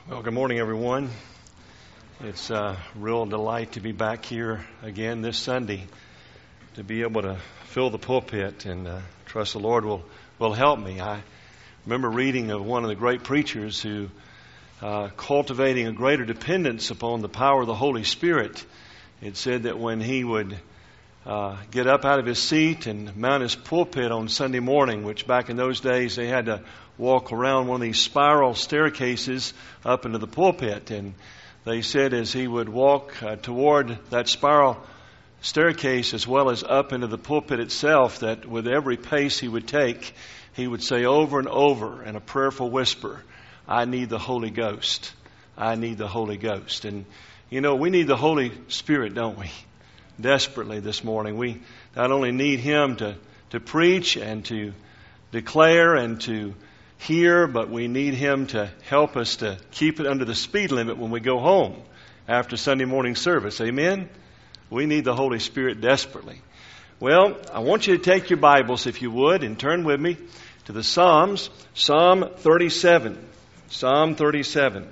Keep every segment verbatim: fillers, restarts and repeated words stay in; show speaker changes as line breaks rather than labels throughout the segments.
Well, good morning, everyone. It's a real delight to be back here again this Sunday, to be able to fill the pulpit, and uh, trust the Lord will, will help me. I remember reading of one of the great preachers who, uh, cultivating a greater dependence upon the power of the Holy Spirit, it said that when he would uh, get up out of his seat and mount his pulpit on Sunday morning, which back in those days they had to walk around one of these spiral staircases up into the pulpit. And they said as he would walk uh, toward that spiral staircase as well as up into the pulpit itself, that with every pace he would take, he would say over and over in a prayerful whisper, "I need the Holy Ghost. I need the Holy Ghost." And, you know, we need the Holy Spirit, don't we? Desperately this morning. We not only need Him to, to preach and to declare and to hear, but we need Him to help us to keep it under the speed limit when we go home after Sunday morning service. Amen? We need the Holy Spirit desperately. Well, I want you to take your Bibles, if you would, and turn with me to the Psalms. Psalm thirty-seven. Psalm thirty-seven.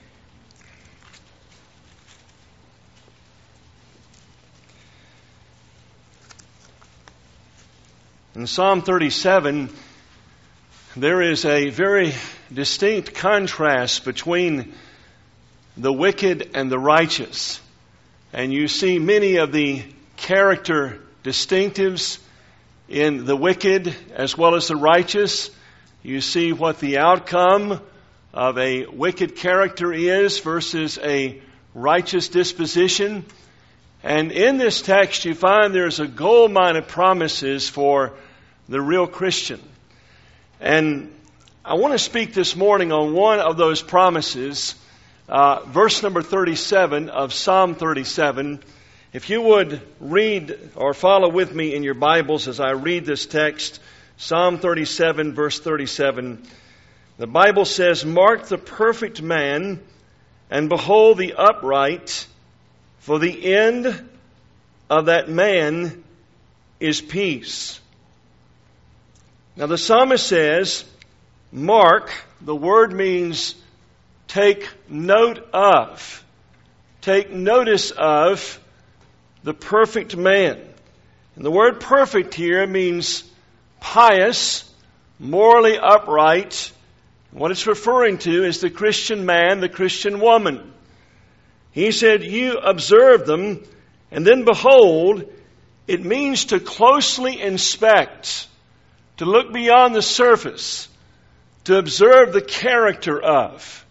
In Psalm thirty-seven, there is a very distinct contrast between the wicked and the righteous. And you see many of the character distinctives in the wicked as well as the righteous. You see what the outcome of a wicked character is versus a righteous disposition. And in this text you find there's a gold mine of promises for the real Christian. And I want to speak this morning on one of those promises, uh, verse number thirty-seven of Psalm thirty-seven. If you would read or follow with me in your Bibles as I read this text, Psalm thirty-seven, verse thirty-seven. The Bible says, "Mark the perfect man, and behold the upright, for the end of that man is peace." Now the psalmist says, mark, the word means take note of, take notice of the perfect man. And the word perfect here means pious, morally upright. What it's referring to is the Christian man, the Christian woman. He said, you observe them, and then behold, it means to closely inspect, to look beyond the surface, to observe the character of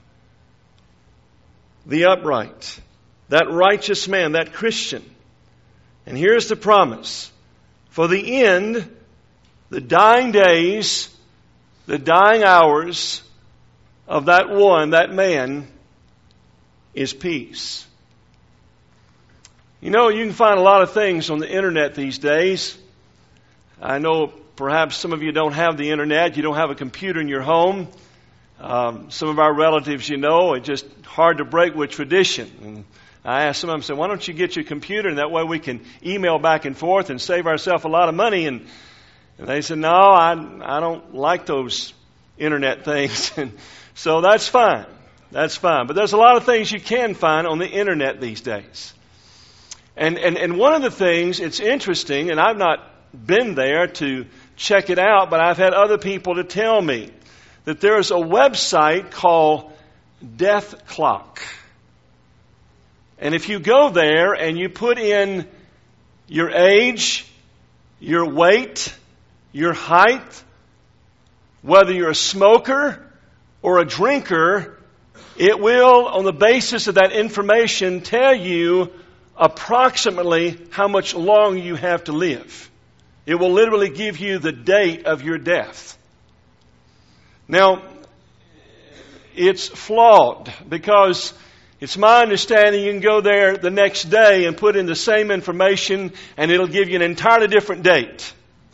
the upright, that righteous man, that Christian. And here's the promise. For the end, the dying days, the dying hours of that one, that man, is peace. You know, you can find a lot of things on the internet these days. I know perhaps some of you don't have the internet. You don't have a computer in your home. Um, some of our relatives, you know, it's just hard to break with tradition. And I asked some of them, I said, why don't you get your computer, and that way we can email back and forth and save ourselves a lot of money. And, and they said, no, I, I don't like those internet things. And so that's fine. That's fine. But there's a lot of things you can find on the internet these days. And, and, and one of the things, it's interesting, and I've not been there to check it out, but I've had other people to tell me that there's a website called Death Clock. And if you go there and you put in your age, your weight, your height, whether you're a smoker or a drinker, it will, on the basis of that information, tell you approximately how much longer you have to live. It will literally give you the date of your death. Now, it's flawed because it's my understanding you can go there the next day and put in the same information and it'll give you an entirely different date.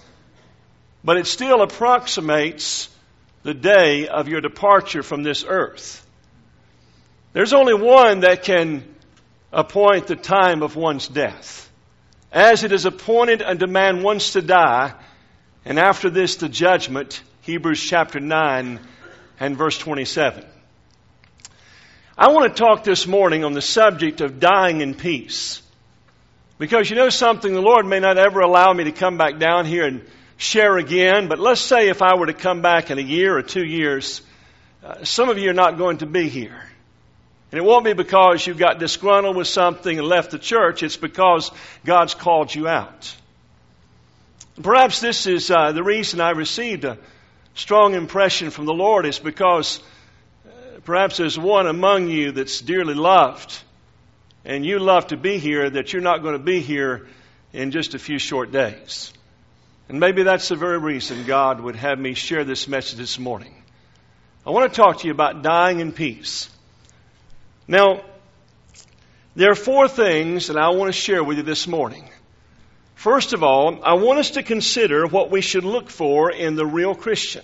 But it still approximates the day of your departure from this earth. There's only one that can appoint the time of one's death. As it is appointed unto man once to die, and after this the judgment, Hebrews chapter nine and verse twenty-seven. I want to talk this morning on the subject of dying in peace. Because you know something, the Lord may not ever allow me to come back down here and share again, but let's say if I were to come back in a year or two years, uh, some of you are not going to be here. And it won't be because you got disgruntled with something and left the church. It's because God's called you out. Perhaps this is uh, the reason I received a strong impression from the Lord is because uh, perhaps there's one among you that's dearly loved. And you love to be here, that you're not going to be here in just a few short days. And maybe that's the very reason God would have me share this message this morning. I want to talk to you about dying in peace. Now, there are four things that I want to share with you this morning. First of all, I want us to consider what we should look for in the real Christian.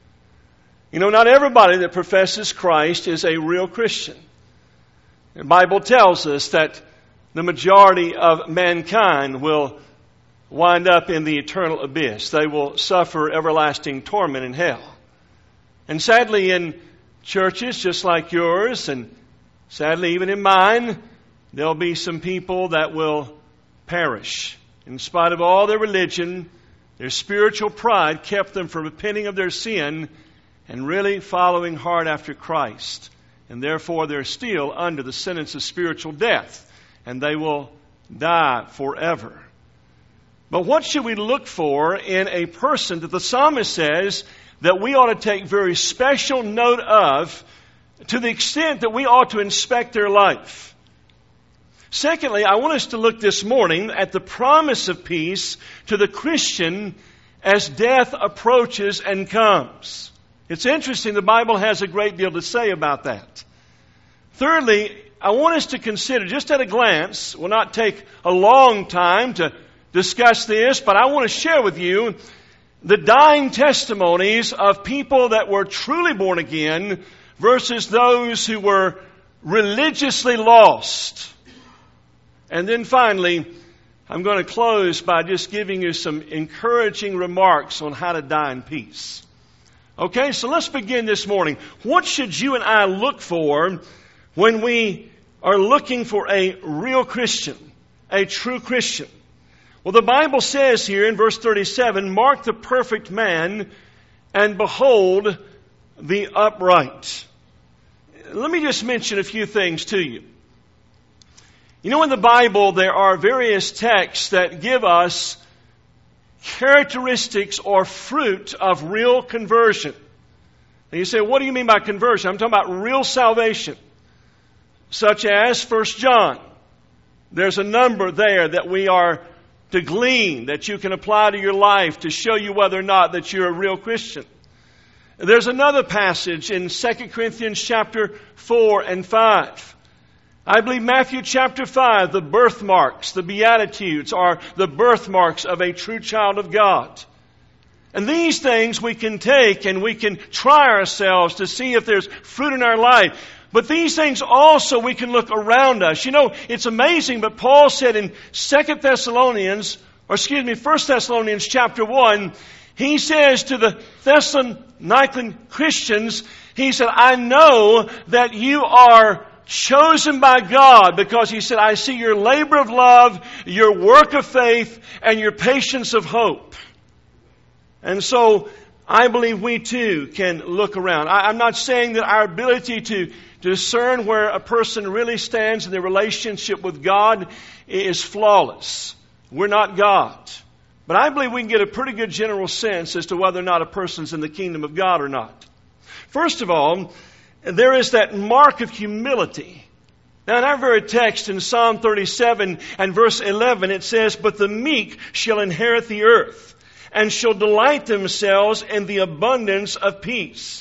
You know, not everybody that professes Christ is a real Christian. The Bible tells us that the majority of mankind will wind up in the eternal abyss. They will suffer everlasting torment in hell. And sadly, in churches just like yours, and sadly even in mine, there'll be some people that will perish. In spite of all their religion, their spiritual pride kept them from repenting of their sin and really following hard after Christ. And therefore they're still under the sentence of spiritual death. And they will die forever. But what should we look for in a person that the psalmist says that we ought to take very special note of, to the extent that we ought to inspect their life? Secondly, I want us to look this morning at the promise of peace to the Christian as death approaches and comes. It's interesting, the Bible has a great deal to say about that. Thirdly, I want us to consider, just at a glance, will not take a long time to discuss this, but I want to share with you the dying testimonies of people that were truly born again versus those who were religiously lost. And then finally, I'm going to close by just giving you some encouraging remarks on how to die in peace. Okay, so let's begin this morning. What should you and I look for when we are looking for a real Christian, a true Christian? Well, the Bible says here in verse thirty-seven, mark the perfect man and behold the upright. Let me just mention a few things to you. You know, in the Bible, there are various texts that give us characteristics or fruit of real conversion. And you say, what do you mean by conversion? I'm talking about real salvation. Such as First John. There's a number there that we are to glean, that you can apply to your life to show you whether or not that you're a real Christian. There's another passage in Second Corinthians chapter four and five. I believe Matthew chapter five, the birthmarks, the Beatitudes are the birthmarks of a true child of God. And these things we can take and we can try ourselves to see if there's fruit in our life. But these things also we can look around us. You know, it's amazing, but Paul said in Second Thessalonians, or excuse me, First Thessalonians chapter one, he says to the Thessalonican Christians, he said, I know that you are chosen by God, because he said, I see your labor of love, your work of faith, and your patience of hope. And so I believe we too can look around. I, I'm not saying that our ability to discern where a person really stands in their relationship with God is flawless. We're not God. But I believe we can get a pretty good general sense as to whether or not a person's in the kingdom of God or not. First of all, there is that mark of humility. Now in our very text in Psalm thirty-seven and verse eleven, it says, but the meek shall inherit the earth, and shall delight themselves in the abundance of peace.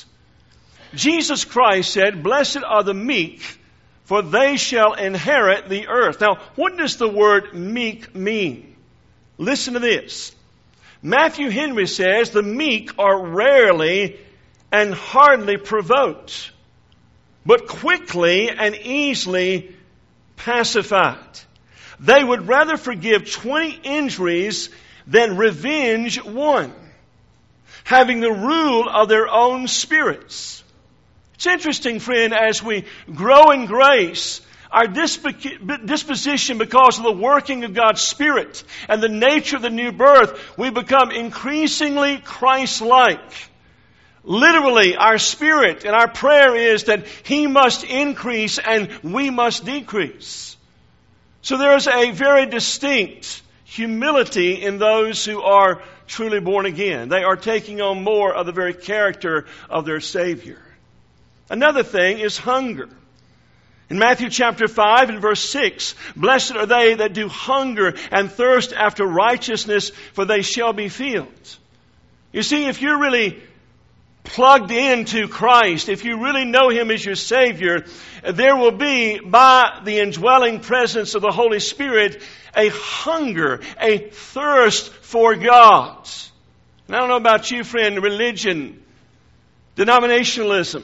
Jesus Christ said, blessed are the meek, for they shall inherit the earth. Now, what does the word meek mean? Listen to this. Matthew Henry says, the meek are rarely and hardly provoked, but quickly and easily pacified. They would rather forgive twenty injuries than revenge one, having the rule of their own spirits. It's interesting, friend, as we grow in grace, our disposition, because of the working of God's Spirit and the nature of the new birth, we become increasingly Christ-like. Literally, our spirit and our prayer is that He must increase and we must decrease. So there is a very distinct humility in those who are truly born again. They are taking on more of the very character of their Savior. Another thing is hunger. In Matthew chapter five and verse six, blessed are they that do hunger and thirst after righteousness, for they shall be filled. You see, if you're really plugged into Christ, if you really know Him as your Savior, there will be, by the indwelling presence of the Holy Spirit, a hunger, a thirst for God. And I don't know about you, friend, religion, denominationalism,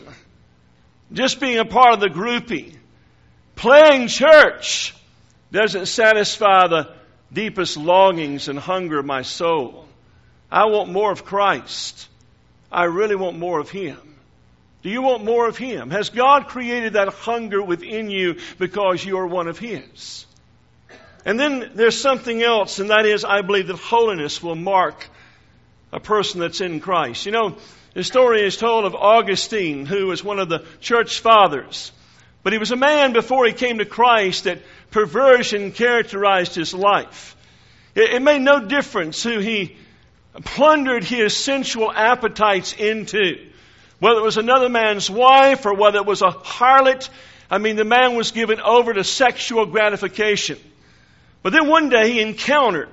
just being a part of the groupie, playing church doesn't satisfy the deepest longings and hunger of my soul. I want more of Christ. I really want more of Him. Do you want more of Him? Has God created that hunger within you because you are one of His? And then there's something else, and that is, I believe that holiness will mark a person that's in Christ. You know, the story is told of Augustine, who was one of the church fathers. But he was a man before he came to Christ that perversion characterized his life. It, it made no difference who he plundered his sensual appetites into. Whether it was another man's wife or whether it was a harlot, I mean, the man was given over to sexual gratification. But then one day he encountered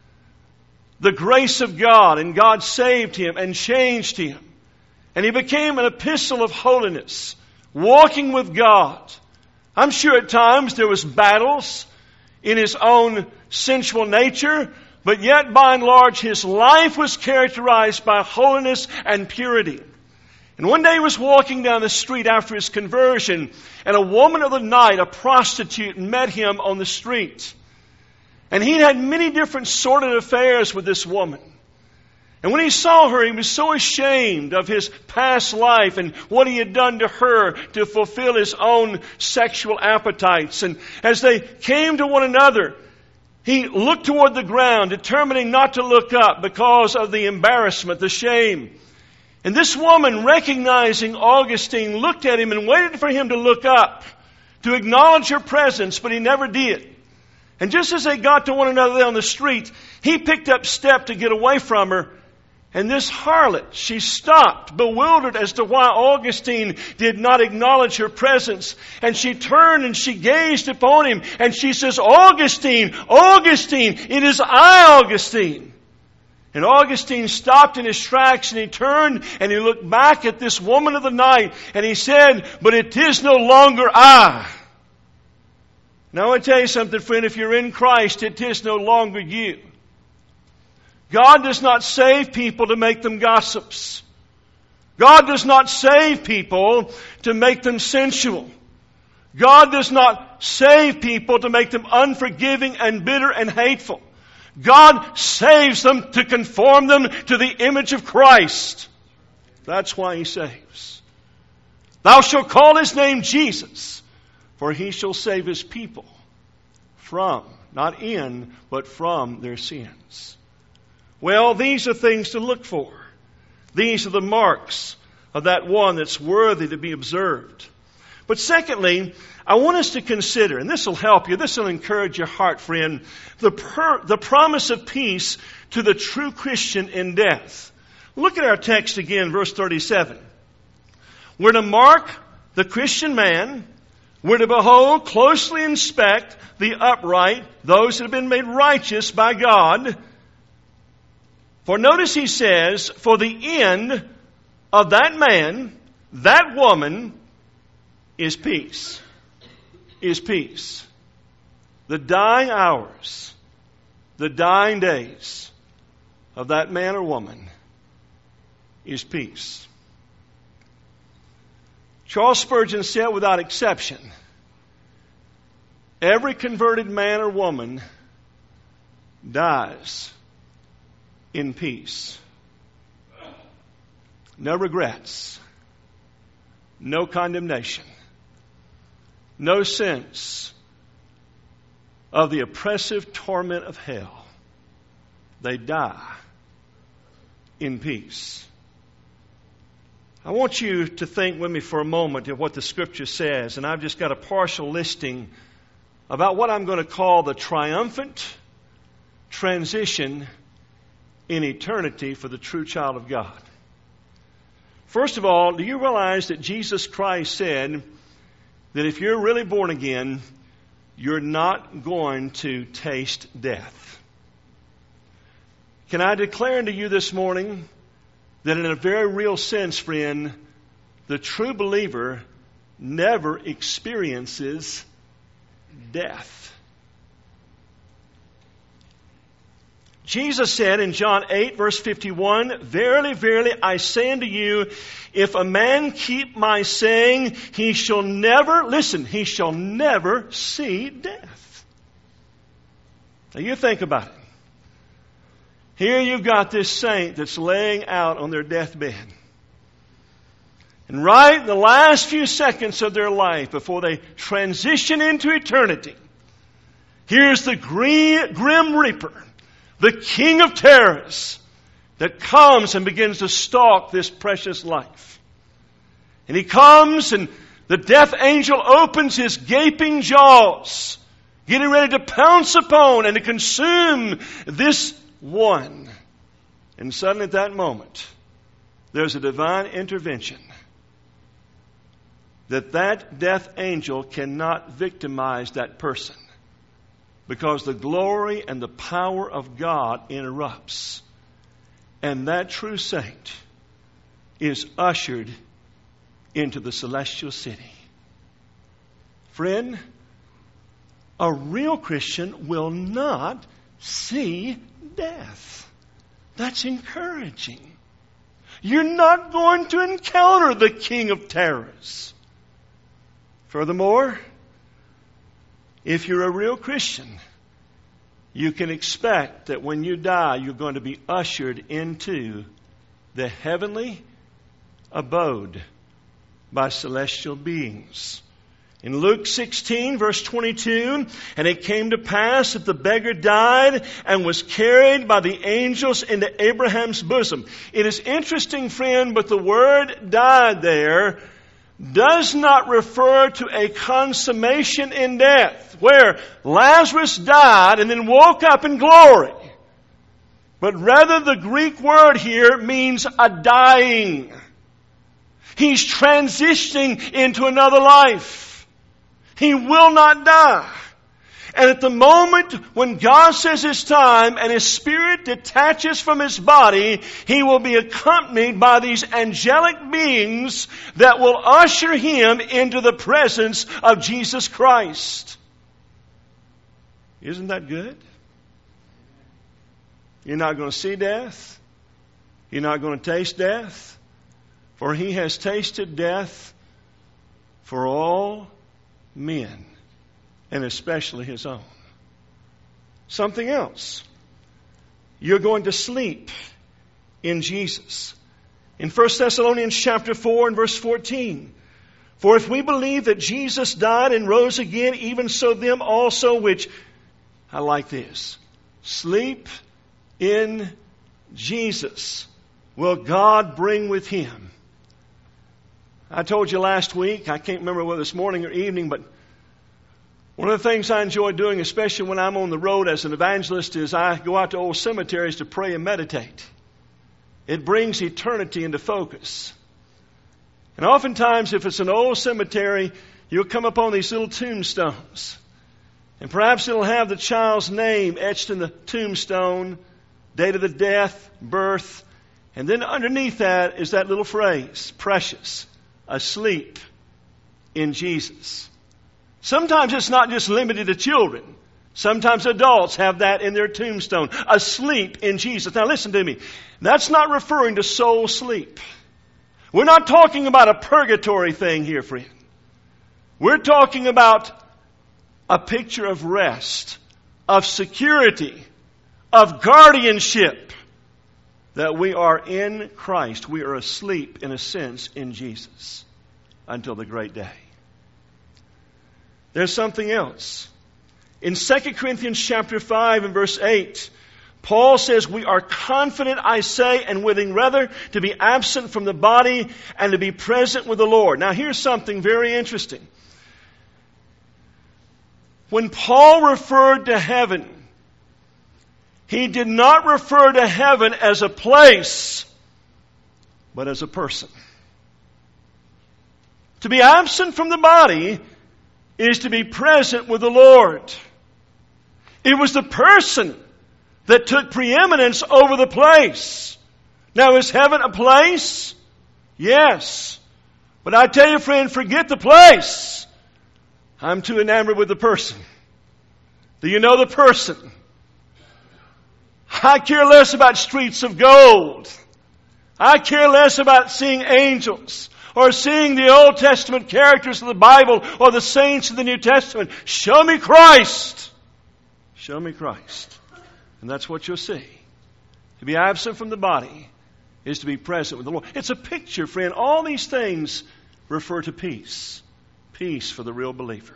the grace of God, and God saved him and changed him. And he became an epistle of holiness, walking with God. I'm sure at times there was battles in his own sensual nature, but yet by and large his life was characterized by holiness and purity. And one day he was walking down the street after his conversion, and a woman of the night, a prostitute, met him on the street. And he had many different sordid affairs with this woman. And when he saw her, he was so ashamed of his past life and what he had done to her to fulfill his own sexual appetites. And as they came to one another, he looked toward the ground, determining not to look up because of the embarrassment, the shame. And this woman, recognizing Augustine, looked at him and waited for him to look up, to acknowledge her presence, but he never did. And just as they got to one another there on the street, he picked up step to get away from her. And this harlot, she stopped, bewildered as to why Augustine did not acknowledge her presence. And she turned and she gazed upon him, and she says, Augustine, Augustine, it is I, Augustine. And Augustine stopped in his tracks, and he turned and he looked back at this woman of the night, and he said, but it is no longer I. Now I want to tell you something, friend. If you're in Christ, it is no longer you. God does not save people to make them gossips. God does not save people to make them sensual. God does not save people to make them unforgiving and bitter and hateful. God saves them to conform them to the image of Christ. That's why He saves. Thou shalt call His name Jesus, for He shall save His people from, not in, but from their sins. Well, these are things to look for. These are the marks of that one that's worthy to be observed. But secondly, I want us to consider, and this will help you, this will encourage your heart, friend, the, per, the promise of peace to the true Christian in death. Look at our text again, verse thirty-seven. We're to mark the Christian man. We're to behold, closely inspect the upright, those that have been made righteous by God. For notice he says, for the end of that man, that woman, is peace. Is peace. The dying hours, the dying days of that man or woman is peace. Charles Spurgeon said without exception, every converted man or woman dies in peace. No regrets. no condemnation, no sense of the oppressive torment of hell. They die in peace. I want you to think with me for a moment of what the Scripture says, and I've just got a partial listing about what I'm going to call the triumphant transition in eternity for the true child of God. First of all, do you realize that Jesus Christ said that if you're really born again, you're not going to taste death? Can I declare unto you this morning that in a very real sense, friend, the true believer never experiences death. Jesus said in John eight, verse fifty-one, "Verily, verily, I say unto you, if a man keep my saying, he shall never," listen, "he shall never see death." Now you think about it. Here you've got this saint that's laying out on their deathbed. And right in the last few seconds of their life, before they transition into eternity, here's the grim reaper, the king of terrors, that comes and begins to stalk this precious life. And he comes, and the death angel opens his gaping jaws, getting ready to pounce upon and to consume this one. And suddenly at that moment, there's a divine intervention that that death angel cannot victimize that person, because the glory and the power of God interrupts. And that true saint is ushered into the celestial city. Friend, a real Christian will not see death. That's encouraging. You're not going to encounter the king of terrors. Furthermore, if you're a real Christian, you can expect that when you die, you're going to be ushered into the heavenly abode by celestial beings. In Luke sixteen, verse twenty-two, "And it came to pass that the beggar died and was carried by the angels into Abraham's bosom." It is interesting, friend, but the word "died" there does not refer to a consummation in death, where Lazarus died and then woke up in glory. But rather the Greek word here means a dying. He's transitioning into another life. He will not die. And at the moment when God says it's time and His Spirit detaches from His body, He will be accompanied by these angelic beings that will usher Him into the presence of Jesus Christ. Isn't that good? You're not going to see death. You're not going to taste death. For He has tasted death for all men, and especially His own. Something else. You're going to sleep in Jesus. In First Thessalonians chapter four and verse fourteen, "For if we believe that Jesus died and rose again, even so them also which," I like this, "sleep in Jesus will God bring with Him." I told you last week, I can't remember whether this morning or evening, but one of the things I enjoy doing, especially when I'm on the road as an evangelist, is I go out to old cemeteries to pray and meditate. It brings eternity into focus. And oftentimes, if it's an old cemetery, you'll come upon these little tombstones. And perhaps it'll have the child's name etched in the tombstone, date of the death, birth, and then underneath that is that little phrase, "precious, asleep in Jesus." Sometimes it's not just limited to children. Sometimes adults have that in their tombstone, asleep in Jesus. Now listen to me. That's not referring to soul sleep. We're not talking about a purgatory thing here, friend. We're talking about a picture of rest, of security, of guardianship, that we are in Christ. We are asleep, in a sense, in Jesus. until the great day. There's something else. In Second Corinthians chapter five and verse eight, Paul says, we are confident, I say, and willing rather to be absent from the body and to be present with the Lord. Now here's something very interesting. When Paul referred to heaven, he did not refer to heaven as a place, but as a person. To be absent from the body is to be present with the Lord. It was the person that took preeminence over the place. Now, is heaven a place? Yes. But I tell you, friend, forget the place. I'm too enamored with the person. Do you know the person? I care less about streets of gold. I care less about seeing angels or seeing the Old Testament characters of the Bible or the saints of the New Testament. Show me Christ. Show me Christ. And that's what you'll see. To be absent from the body is to be present with the Lord. It's a picture, friend. All these things refer to peace. Peace for the real believer.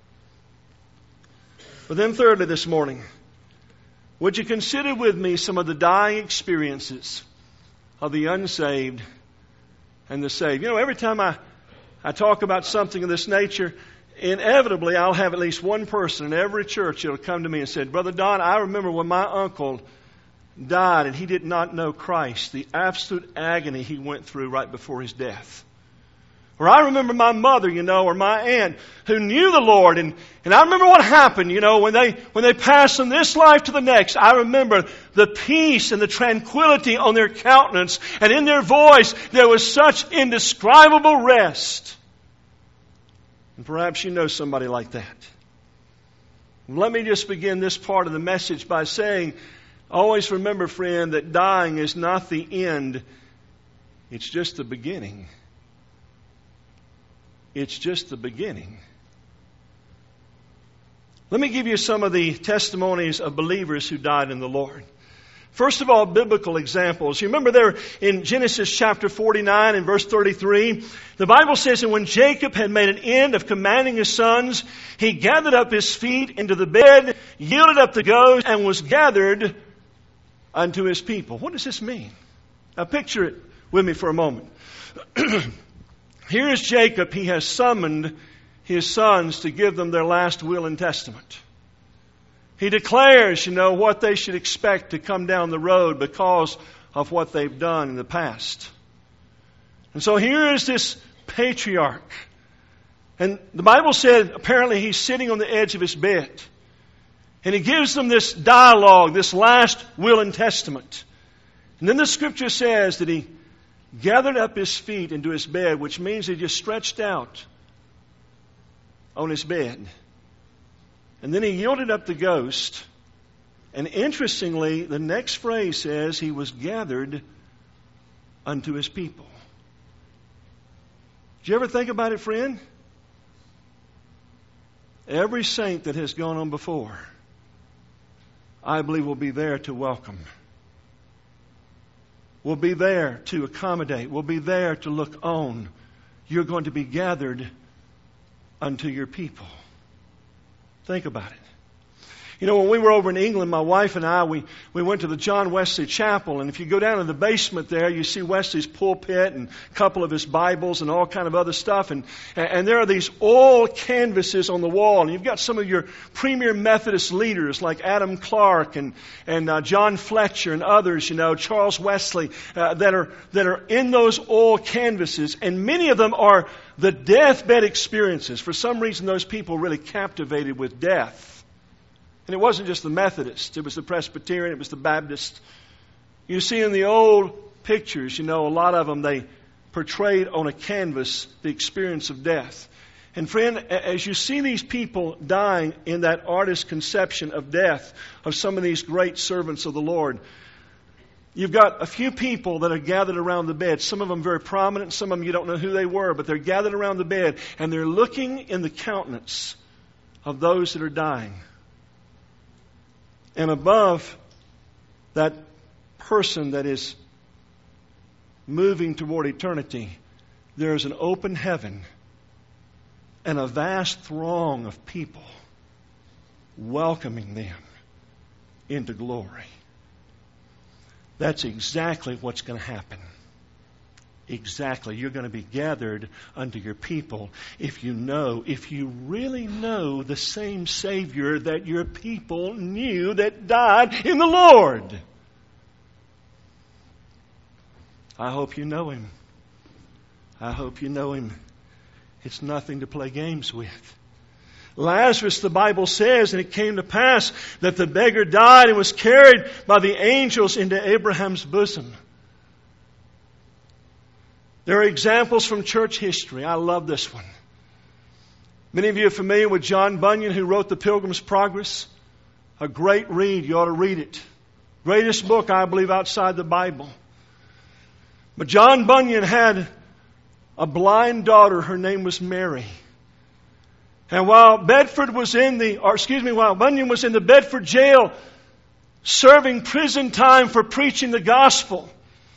But then thirdly this morning, would you consider with me some of the dying experiences of the unsaved and the saved? You know, every time I, I talk about something of this nature, inevitably I'll have at least one person in every church that will come to me and say, Brother Don, I remember when my uncle died and he did not know Christ, the absolute agony he went through right before his death. Or I remember my mother, you know, or my aunt who knew the Lord. And, and I remember what happened, you know, when they, when they passed from this life to the next. I remember the peace and the tranquility on their countenance. And in their voice, there was such indescribable rest. And perhaps you know somebody like that. Let me just begin this part of the message by saying, always remember, friend, that dying is not the end. It's just the beginning. It's just the beginning. Let me give you some of the testimonies of believers who died in the Lord. First of all, biblical examples. You remember there in Genesis chapter forty-nine and verse thirty-three, the Bible says, and when Jacob had made an end of commanding his sons, he gathered up his feet into the bed, yielded up the ghost, and was gathered unto his people. What does this mean? Now picture it with me for a moment. Here is Jacob. He has summoned his sons to give them their last will and testament. He declares, you know, what they should expect to come down the road because of what they've done in the past. And so here is this patriarch. And the Bible said apparently he's sitting on the edge of his bed. And he gives them this dialogue, this last will and testament. And then the scripture says that he gathered up his feet into his bed, which means he just stretched out on his bed. And then he yielded up the ghost. And interestingly, the next phrase says he was gathered unto his people. Did you ever think about it, friend? Every saint that has gone on before, I believe, will be there to welcome. Will be there to accommodate. Will be there to look on. You're going to be gathered unto your people. Think about it. You know, when we were over in England, my wife and I, we, we went to the John Wesley Chapel. And if you go down in the basement there, you see Wesley's pulpit and a couple of his Bibles and all kind of other stuff. And, and there are these oil canvases on the wall. And you've got some of your premier Methodist leaders like Adam Clark and, and uh, John Fletcher and others, you know, Charles Wesley, uh, that are, that are in those oil canvases. And many of them are the deathbed experiences. For some reason, those people really captivated with death. And it wasn't just the Methodist. It was the Presbyterian. It was the Baptist. You see in the old pictures, you know, a lot of them, they portrayed on a canvas the experience of death. And friend, as you see these people dying in that artist's conception of death, of some of these great servants of the Lord, you've got a few people that are gathered around the bed. Some of them very prominent. Some of them you don't know who they were, but they're gathered around the bed. And they're looking in the countenance of those that are dying. And above that person that is moving toward eternity, there is an open heaven and a vast throng of people welcoming them into glory. That's exactly what's going to happen. Exactly. You're going to be gathered unto your people if you know, if you really know the same Savior that your people knew that died in the Lord. I hope you know Him. I hope you know Him. It's nothing to play games with. Lazarus, the Bible says, and it came to pass that the beggar died and was carried by the angels into Abraham's bosom. There are examples from church history. I love this one. Many of you are familiar with John Bunyan, who wrote The Pilgrim's Progress. A great read. You ought to read it. Greatest book, I believe, outside the Bible. But John Bunyan had a blind daughter. Her name was Mary. And while Bedford was in the, or excuse me, while Bunyan was in the Bedford jail serving prison time for preaching the gospel,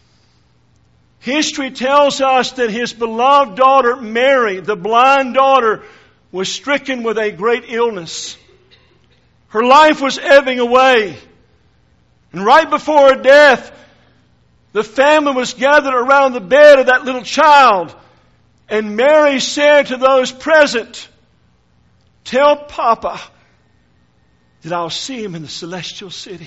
history tells us that his beloved daughter Mary, the blind daughter, was stricken with a great illness. Her life was ebbing away. And right before her death, the family was gathered around the bed of that little child. And Mary said to those present, "Tell Papa that I'll see him in the celestial city.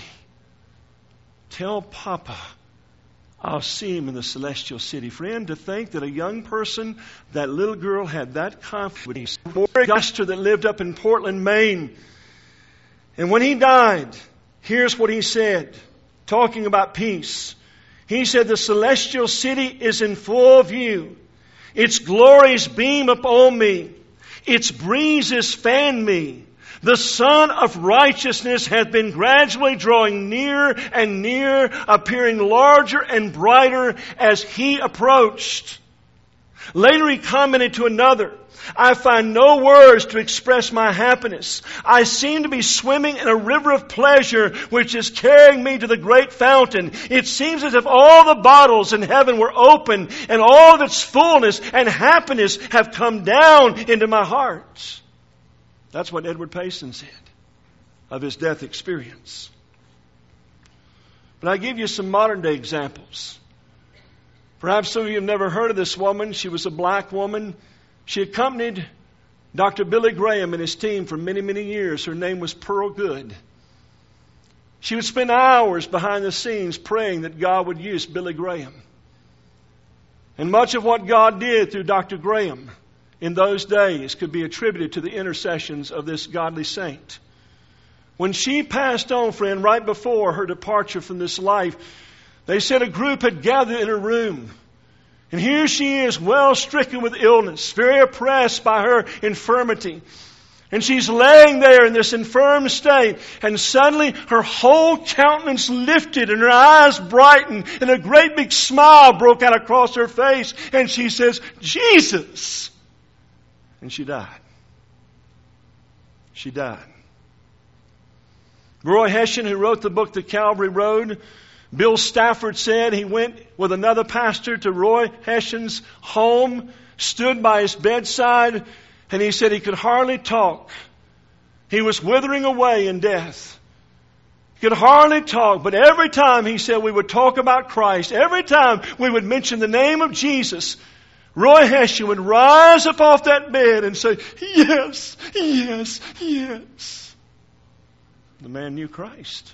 Tell Papa I'll see him in the celestial city." Friend, to think that a young person, that little girl, had that confidence. Augusta that lived up in Portland, Maine. And when he died, here's what he said, talking about peace. He said, "The celestial city is in full view. Its glories beam upon me. Its breezes fan me. The sun of righteousness hath been gradually drawing near and near, appearing larger and brighter as he approached." Later he commented to another, "I find no words to express my happiness. I seem to be swimming in a river of pleasure which is carrying me to the great fountain. It seems as if all the bottles in heaven were open and all of its fullness and happiness have come down into my heart." That's what Edward Payson said of his death experience. But I give you some modern day examples. Perhaps some of you have never heard of this woman. She was a black woman. She accompanied Doctor Billy Graham and his team for many, many years. Her name was Pearl Good. She would spend hours behind the scenes praying that God would use Billy Graham. And much of what God did through Doctor Graham in those days could be attributed to the intercessions of this godly saint. When she passed on, friend, right before her departure from this life, they said a group had gathered in her room. And here she is, well stricken with illness, very oppressed by her infirmity. And she's laying there in this infirm state. And suddenly her whole countenance lifted and her eyes brightened. And a great big smile broke out across her face. And she says, "Jesus!" And she died. She died. Roy Hession, who wrote the book The Calvary Road, Bill Stafford said he went with another pastor to Roy Hession's home, stood by his bedside, and he said he could hardly talk. He was withering away in death. He could hardly talk, but every time, he said, we would talk about Christ, every time we would mention the name of Jesus, Roy Hession would rise up off that bed and say, "Yes, yes, yes." The man knew Christ.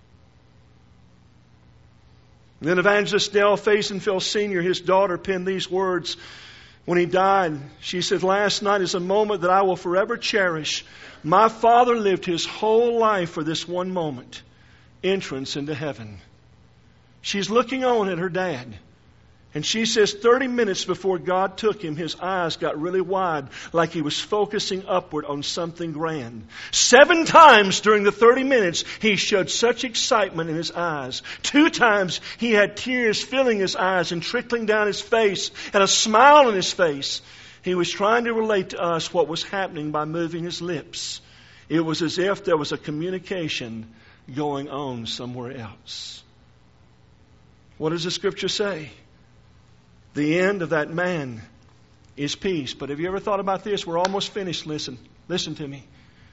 And then Evangelist Dale Fazenfeld Senior, his daughter, penned these words when he died. She said, "Last night is a moment that I will forever cherish. My father lived his whole life for this one moment, entrance into heaven." She's looking on at her dad. And she says thirty minutes before God took him, his eyes got really wide, like he was focusing upward on something grand. Seven times during the thirty minutes, he showed such excitement in his eyes. Two times, he had tears filling his eyes and trickling down his face, and a smile on his face. He was trying to relate to us what was happening by moving his lips. It was as if there was a communication going on somewhere else. What does the Scripture say? The end of that man is peace. But have you ever thought about this? We're almost finished. Listen. Listen to me.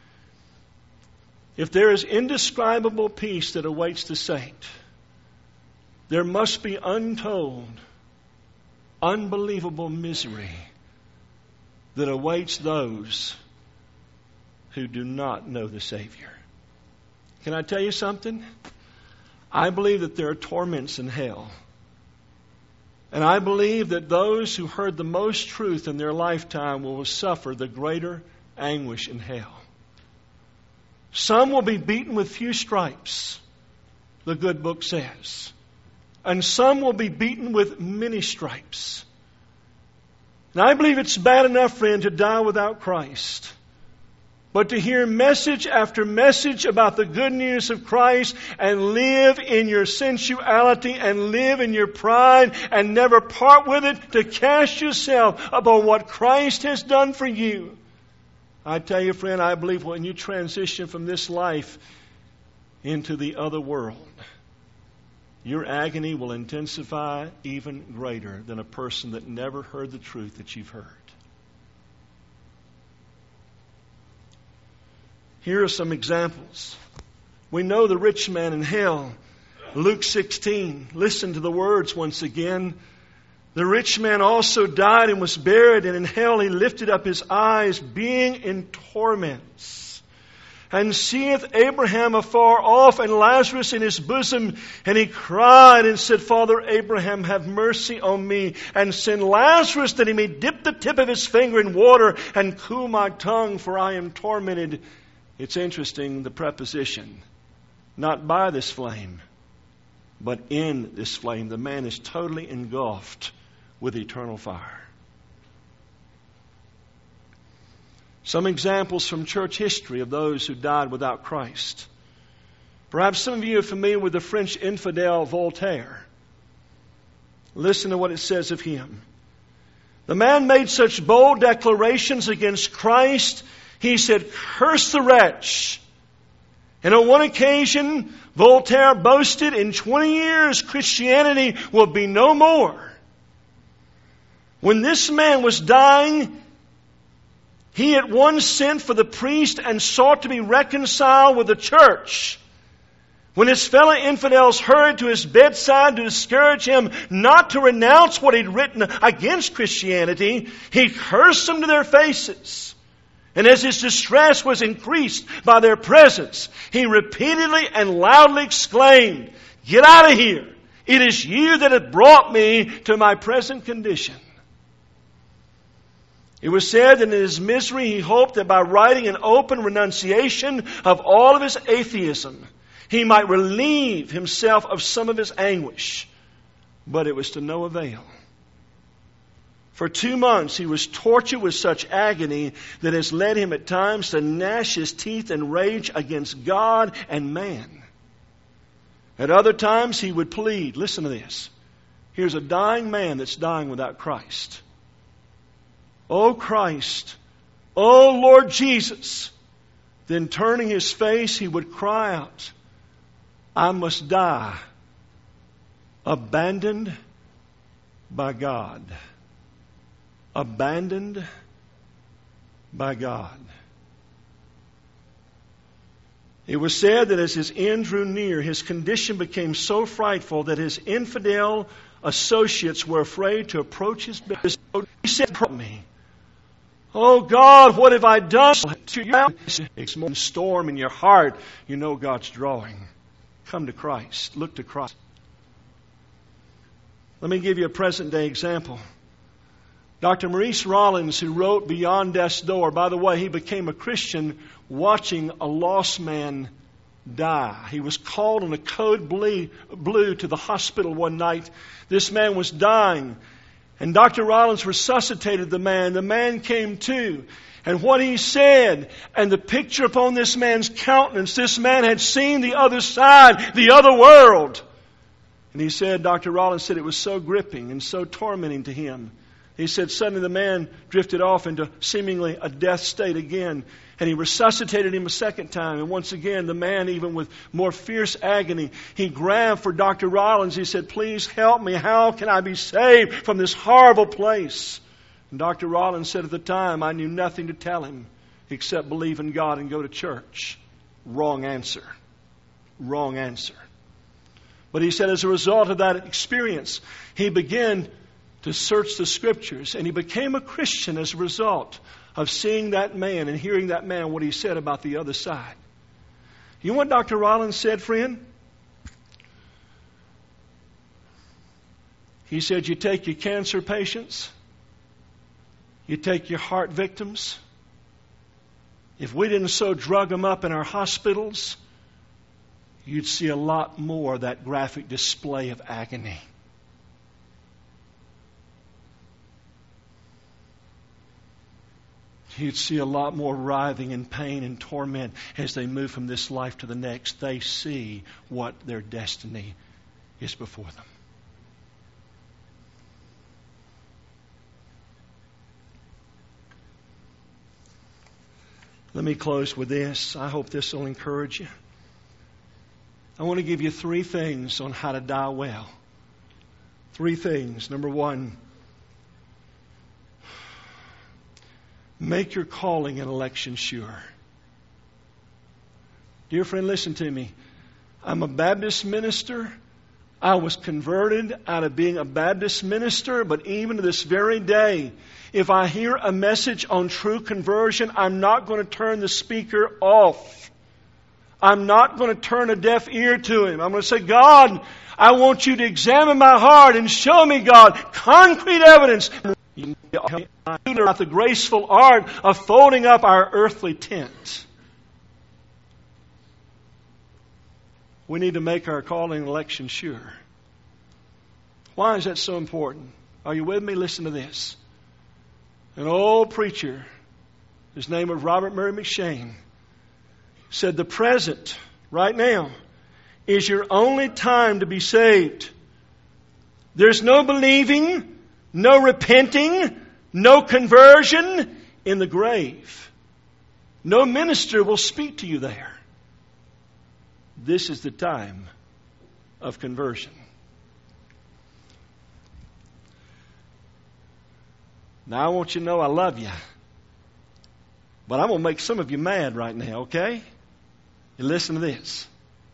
If there is indescribable peace that awaits the saint, there must be untold, unbelievable misery that awaits those who do not know the Savior. Can I tell you something? I believe that there are torments in hell. And I believe that those who heard the most truth in their lifetime will suffer the greater anguish in hell. Some will be beaten with few stripes, the good book says. And some will be beaten with many stripes. And I believe it's bad enough, friend, to die without Christ. But to hear message after message about the good news of Christ and live in your sensuality and live in your pride and never part with it, to cast yourself upon what Christ has done for you. I tell you, friend, I believe when you transition from this life into the other world, your agony will intensify even greater than a person that never heard the truth that you've heard. Here are some examples. We know the rich man in hell. Luke sixteen. Listen to the words once again. The rich man also died and was buried, and in hell he lifted up his eyes, being in torments, and seeth Abraham afar off, and Lazarus in his bosom. And he cried and said, Father Abraham, have mercy on me, and send Lazarus that he may dip the tip of his finger in water and cool my tongue, for I am tormented. It's interesting, the preposition. Not by this flame, but in this flame. The man is totally engulfed with eternal fire. Some examples from church history of those who died without Christ. Perhaps some of you are familiar with the French infidel Voltaire. Listen to what it says of him. The man made such bold declarations against Christ, he said, curse the wretch. And on one occasion, Voltaire boasted, in twenty years, Christianity will be no more. When this man was dying, he at once sent for the priest and sought to be reconciled with the church. When his fellow infidels hurried to his bedside to discourage him not to renounce what he'd written against Christianity, he cursed them to their faces. And as his distress was increased by their presence, he repeatedly and loudly exclaimed, get out of here! It is you that have brought me to my present condition. It was said that in his misery he hoped that by writing an open renunciation of all of his atheism, he might relieve himself of some of his anguish. But it was to no avail. For two months he was tortured with such agony that has led him at times to gnash his teeth and rage against God and man. At other times he would plead, listen to this. Here's a dying man that's dying without Christ. Oh Christ, oh Lord Jesus. Then turning his face, he would cry out, I must die, abandoned by God. Abandoned by God. It was said that as his end drew near, his condition became so frightful that his infidel associates were afraid to approach his bed. He said, me. Oh God, what have I done to you? It's a storm in your heart. You know God's drawing. Come to Christ. Look to Christ. Let me give you a present day example. Doctor Maurice Rollins, who wrote Beyond Death's Door, by the way, he became a Christian watching a lost man die. He was called on a code blue to the hospital one night. This man was dying. And Doctor Rollins resuscitated the man. The man came to. And what he said, and the picture upon this man's countenance, this man had seen the other side, the other world. And he said, Doctor Rollins said it was so gripping and so tormenting to him. He said suddenly the man drifted off into seemingly a death state again. And he resuscitated him a second time. And once again, the man, even with more fierce agony, he grabbed for Doctor Rollins. He said, please help me. How can I be saved from this horrible place? And Doctor Rollins said at the time, I knew nothing to tell him except believe in God and go to church. Wrong answer. Wrong answer. But he said as a result of that experience, he began to search the Scriptures, and he became a Christian as a result of seeing that man and hearing that man what he said about the other side. You know what Doctor Rollins said, friend? He said, you take your cancer patients, you take your heart victims. If we didn't so drug them up in our hospitals, you'd see a lot more of that graphic display of agony. You'd see a lot more writhing and pain and torment as they move from this life to the next. They see what their destiny is before them. Let me close with this. I hope this will encourage you. I want to give you three things on how to die well. Three things. Number one, make your calling and election sure. Dear friend, listen to me. I'm a Baptist minister. I was converted out of being a Baptist minister, but even to this very day, if I hear a message on true conversion, I'm not going to turn the speaker off. I'm not going to turn a deaf ear to him. I'm going to say, God, I want you to examine my heart and show me, God, concrete evidence. About the graceful art of folding up our earthly tent. We need to make our calling and election sure. Why is that so important? Are you with me? Listen to this. An old preacher, his name was Robert Murray McShane, said the present, right now, is your only time to be saved. There's no believing, no repenting, no conversion in the grave. No minister will speak to you there. This is the time of conversion. Now I want you to know I love you. But I'm going to make some of you mad right now, okay? And listen to this.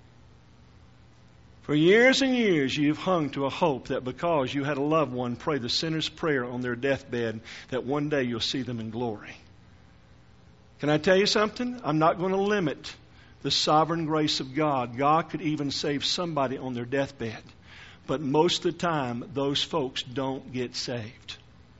For years and years you've hung to a hope that because you had a loved one pray the sinner's prayer on their deathbed, that one day you'll see them in glory. Can I tell you something? I'm not going to limit the sovereign grace of God. God could even save somebody on their deathbed. But most of the time, those folks don't get saved.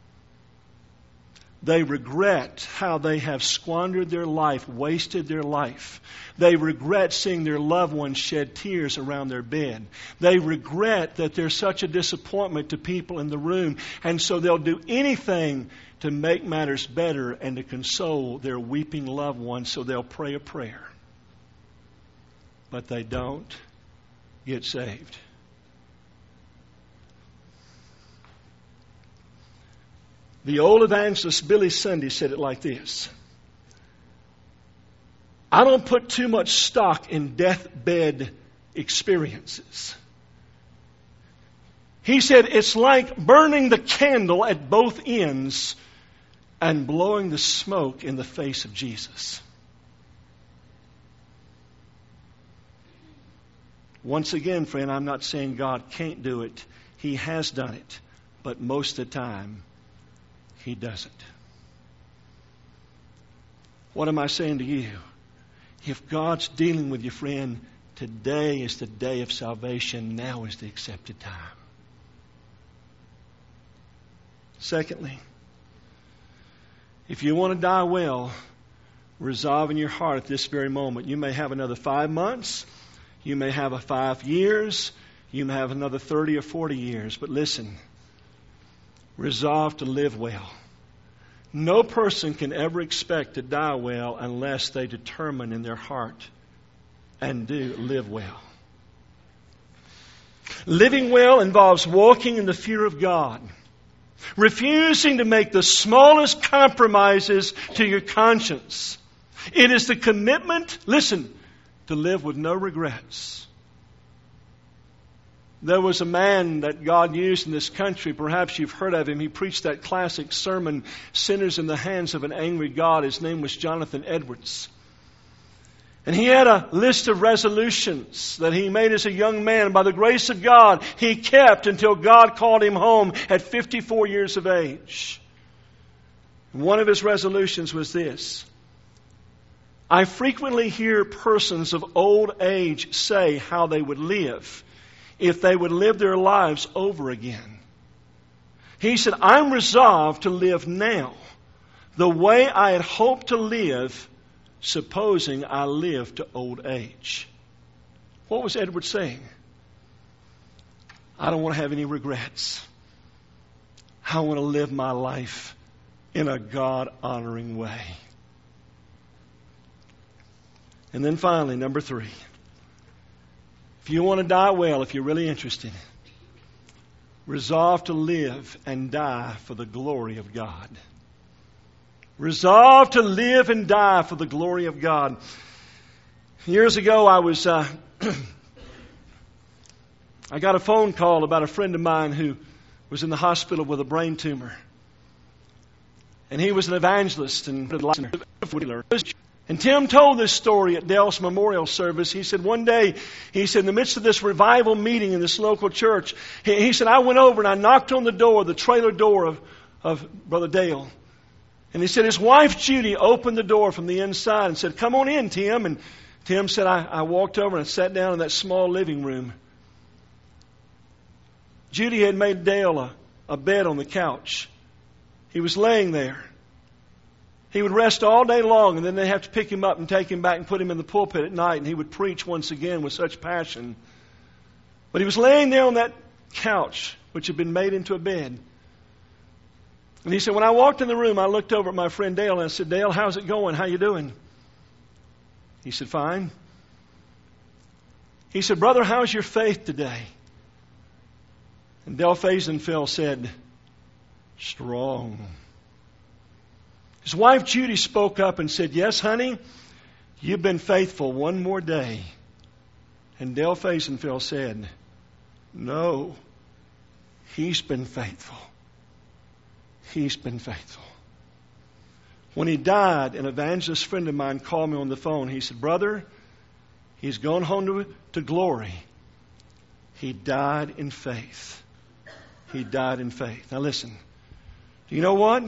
They regret how they have squandered their life, wasted their life. They regret seeing their loved ones shed tears around their bed. They regret that they're such a disappointment to people in the room. And so they'll do anything to make matters better and to console their weeping loved ones. So they'll pray a prayer. But they don't get saved. The old evangelist Billy Sunday said it like this. I don't put too much stock in deathbed experiences. He said it's like burning the candle at both ends and blowing the smoke in the face of Jesus. Once again, friend, I'm not saying God can't do it. He has done it. But most of the time, He doesn't. What am I saying to you? If God's dealing with you, friend, today is the day of salvation. Now is the accepted time. Secondly, if you want to die well, resolve in your heart at this very moment. You may have another five months. You may have a five years. You may have another thirty or forty years. But listen, resolve to live well. No person can ever expect to die well unless they determine in their heart and do live well. Living well involves walking in the fear of God, refusing to make the smallest compromises to your conscience. It is the commitment, listen, to live with no regrets. There was a man that God used in this country. Perhaps you've heard of him. He preached that classic sermon, Sinners in the Hands of an Angry God. His name was Jonathan Edwards. And he had a list of resolutions that he made as a young man. By the grace of God, he kept until God called him home at fifty-four years of age. One of his resolutions was this: I frequently hear persons of old age say how they would live if they would live their lives over again. He said, I'm resolved to live now the way I had hoped to live, supposing I live to old age. What was Edward saying? I don't want to have any regrets. I want to live my life in a God-honoring way. And then finally, number three. If you want to die well, if you're really interested, resolve to live and die for the glory of God. Resolve to live and die for the glory of God. Years ago, I was uh, I got a phone call about a friend of mine who was in the hospital with a brain tumor. And he was an evangelist and And Tim told this story at Dale's memorial service. He said one day, he said in the midst of this revival meeting in this local church, he, he said, I went over and I knocked on the door, the trailer door of, of Brother Dale. And he said his wife Judy opened the door from the inside and said, come on in, Tim. And Tim said, I, I walked over and I sat down in that small living room. Judy had made Dale a, a bed on the couch. He was laying there. He would rest all day long, and then they'd have to pick him up and take him back and put him in the pulpit at night, and he would preach once again with such passion. But he was laying there on that couch, which had been made into a bed. And he said, when I walked in the room, I looked over at my friend Dale, and I said, Dale, how's it going? How you doing? He said, fine. He said, brother, how's your faith today? And Dale Fazenfeld said, strong. His wife Judy spoke up and said, yes, honey, you've been faithful one more day. And Dale Fazenfeld said, no, he's been faithful. He's been faithful. When he died, an evangelist friend of mine called me on the phone. He said, brother, he's gone home to, to glory. He died in faith. He died in faith. Now listen, do you know what?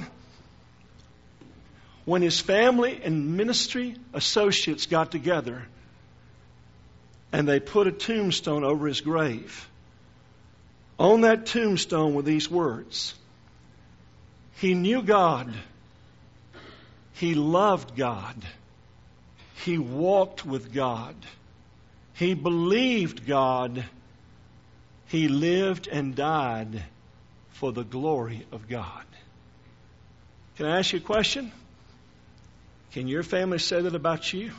When his family and ministry associates got together and they put a tombstone over his grave, on that tombstone were these words: he knew God, he loved God, he walked with God, he believed God, he lived and died for the glory of God. Can I ask you a question? Can your family say that about you?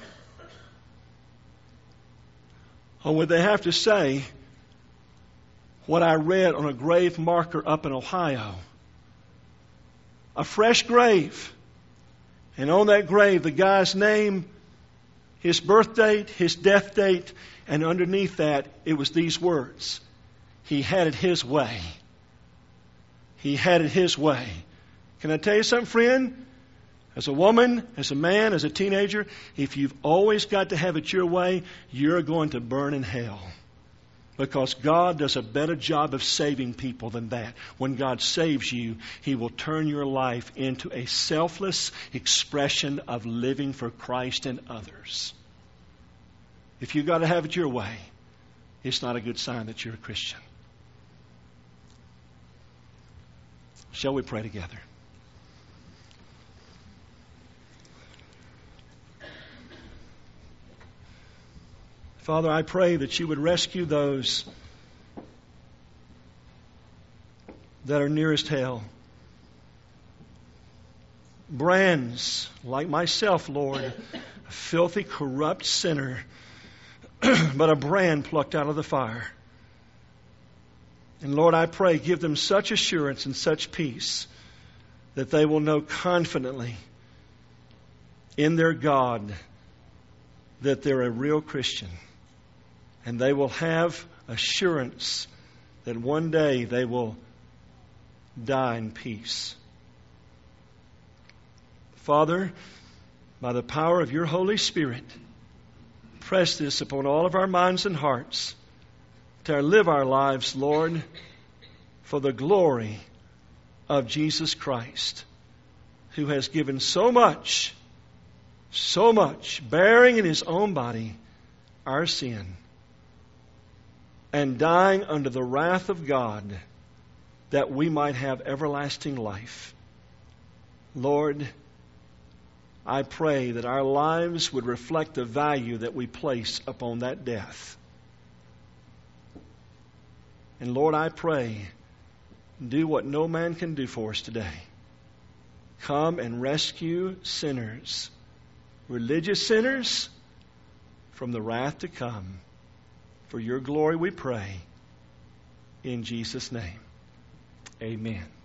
Or would they have to say what I read on a grave marker up in Ohio? A fresh grave. And on that grave, the guy's name, his birth date, his death date, and underneath that, it was these words: he had it his way. He had it his way. Can I tell you something, friend? As a woman, as a man, as a teenager, if you've always got to have it your way, you're going to burn in hell. Because God does a better job of saving people than that. When God saves you, He will turn your life into a selfless expression of living for Christ and others. If you've got to have it your way, it's not a good sign that you're a Christian. Shall we pray together? Father, I pray that you would rescue those that are nearest hell. Brands like myself, Lord, a filthy, corrupt sinner, but a brand plucked out of the fire. And Lord, I pray, give them such assurance and such peace that they will know confidently in their God that they're a real Christian. And they will have assurance that one day they will die in peace. Father, by the power of your Holy Spirit, press this upon all of our minds and hearts to live our lives, Lord, for the glory of Jesus Christ, who has given so much, so much, bearing in His own body our sin, and dying under the wrath of God that we might have everlasting life. Lord, I pray that our lives would reflect the value that we place upon that death. And Lord, I pray, do what no man can do for us today. Come and rescue sinners, religious sinners, from the wrath to come. For your glory we pray. In Jesus' name, amen.